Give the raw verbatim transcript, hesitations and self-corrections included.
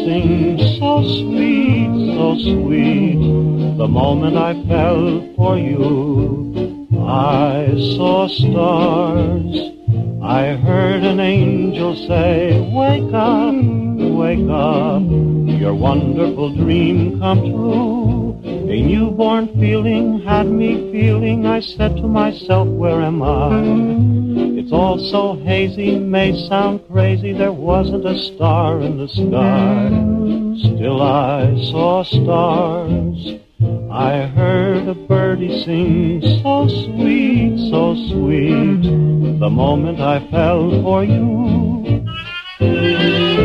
sing so sweet, so sweet. The moment I fell for you, I saw stars. I heard an angel say, wake up, wake up, your wonderful dream come true. A newborn feeling had me feeling. I said to myself, where am I? It's all so hazy, may sound crazy. There wasn't a star in the sky. Still I saw stars. I heard a birdie sing so sweet, so sweet. The moment I fell for you.